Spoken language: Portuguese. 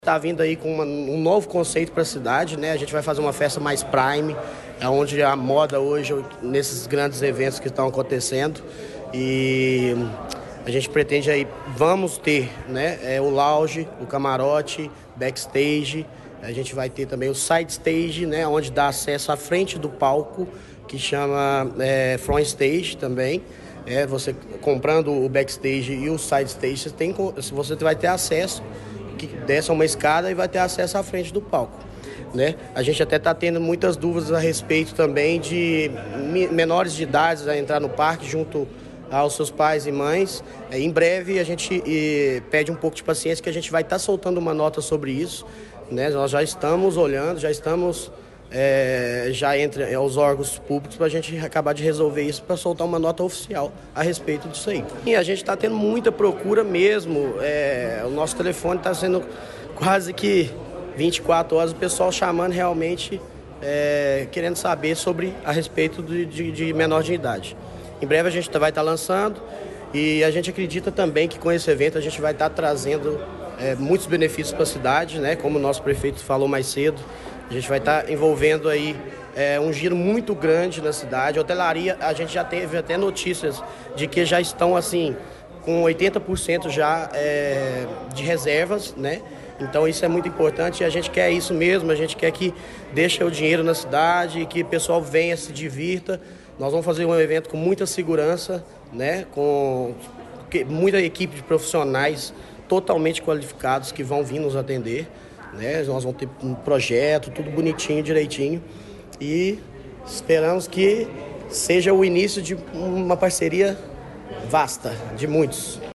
Está vindo aí com um novo conceito para a cidade, né? A gente vai fazer uma festa mais prime, onde a moda hoje, nesses grandes eventos que estão acontecendo. E a gente pretende aí, vamos ter, né? O lounge, o camarote, backstage. A gente vai ter também o side stage, né? Onde dá acesso à frente do palco, que chama front stage também. Você comprando o backstage e o side stage, você vai ter acesso, que desce uma escada e vai ter acesso à frente do palco, né? A gente até está tendo muitas dúvidas a respeito também de menores de idade a entrar no parque junto aos seus pais e mães. Em breve a gente pede um pouco de paciência, que a gente vai estar soltando uma nota sobre isso, né? Nós já estamos olhando, já estamos já entre os órgãos públicos para a gente acabar de resolver isso, para soltar uma nota oficial a respeito disso aí. E a gente está tendo muita procura mesmo, o nosso telefone está sendo quase que 24 horas, o pessoal chamando realmente, querendo saber a respeito de menor de idade. Em breve a gente vai estar lançando e a gente acredita também que com esse evento a gente vai estar trazendo muitos benefícios para a cidade, né? Como o nosso prefeito falou mais cedo, a gente vai estar envolvendo aí um giro muito grande na cidade. A hotelaria, a gente já teve até notícias de que já estão assim com 80% já de reservas, né? Então isso é muito importante e a gente quer isso mesmo, a gente quer que deixe o dinheiro na cidade, que o pessoal venha, se divirta. Nós vamos fazer um evento com muita segurança, né? Com muita equipe de profissionais totalmente qualificados que vão vir nos atender, né? Nós vamos ter um projeto, tudo bonitinho, direitinho, e esperamos que seja o início de uma parceria vasta, de muitos.